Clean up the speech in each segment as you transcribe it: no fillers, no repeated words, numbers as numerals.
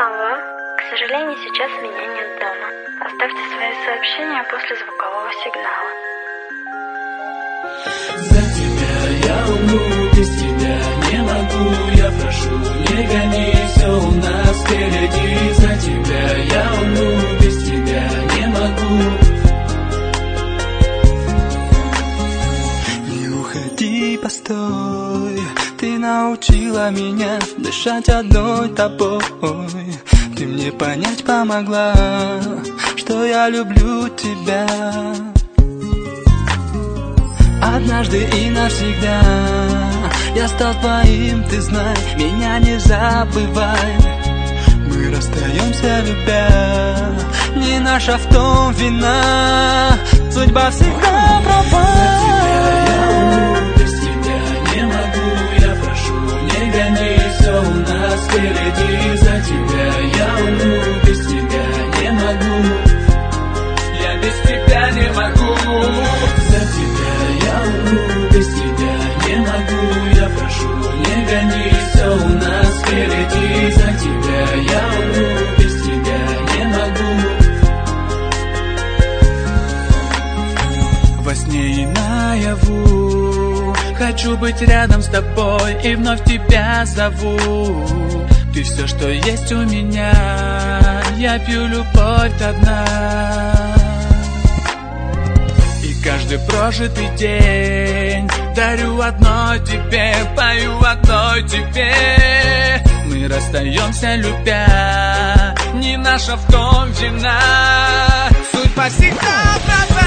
Алло, к сожалению, сейчас меня нет дома. Оставьте свои сообщения после звукового сигнала. За тебя я умру, без тебя не могу. Я прошу, не гони, все у нас впереди. За тебя я умру, без тебя не могу. Не уходи, постой. Ты научила меня дышать одной тобой. Ты мне понять помогла, что я люблю тебя. Однажды и навсегда я стал твоим, ты знай, меня не забывай. Мы расстаемся, любя, не наша в том вина. Судьба всегда права. Без тебя не могу, я прошу, не гони, все у нас впереди. За тебя я умру, без тебя не могу. Я без тебя не могу. За тебя я умру, без тебя не могу. Я прошу, не гони, все у нас впереди. За тебя я умру, без тебя не могу. Во сне и наяву хочу быть рядом с тобой и вновь тебя зову. Ты все, что есть у меня, я пью любовь до дна. И каждый прожитый день дарю одной тебе, пою одной тебе. Мы расстаемся, любя, не наша в том вина. Судьба всегда права.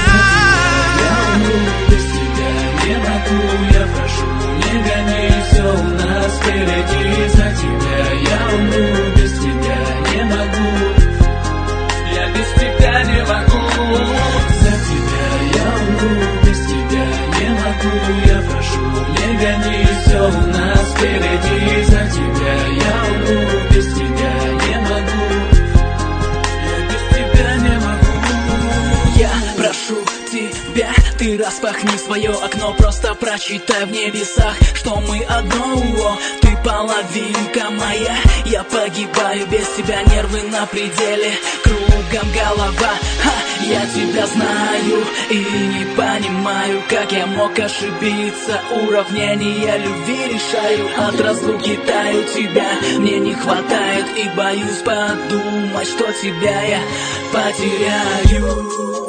Без тебя не могу, я прошу, не гони, все у нас впереди. За тебя я умру, без тебя не могу. Я без тебя не могу. За тебя я умру, без тебя не могу. Я прошу, не гони, все у нас впереди. За тебя я умру, без тебя не могу. Я без тебя не могу. Я прошу тебя, ты распахни свое окно, просто прочитай в небесах, что мы одно, ты половинка моя. Я погибаю без тебя, нервы на пределе, кругом голова. Я тебя знаю и не понимаю, как я мог ошибиться. Уравнения любви решаю, от разлуки таю, тебя мне не хватает. И боюсь подумать, что тебя я потеряю.